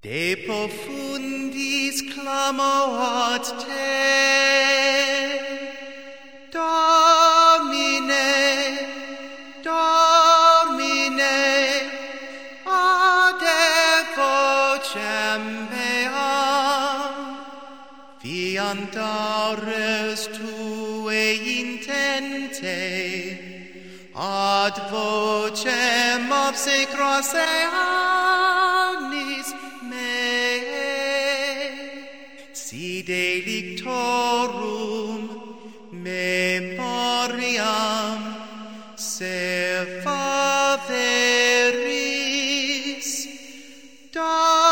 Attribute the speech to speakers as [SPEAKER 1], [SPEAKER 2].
[SPEAKER 1] De profundis clamo ad te, Domine, Domine, ade vocem meam, fiandares tue intente, ad vocem obsecros eanis meae, si delictorum memoriam servaveris,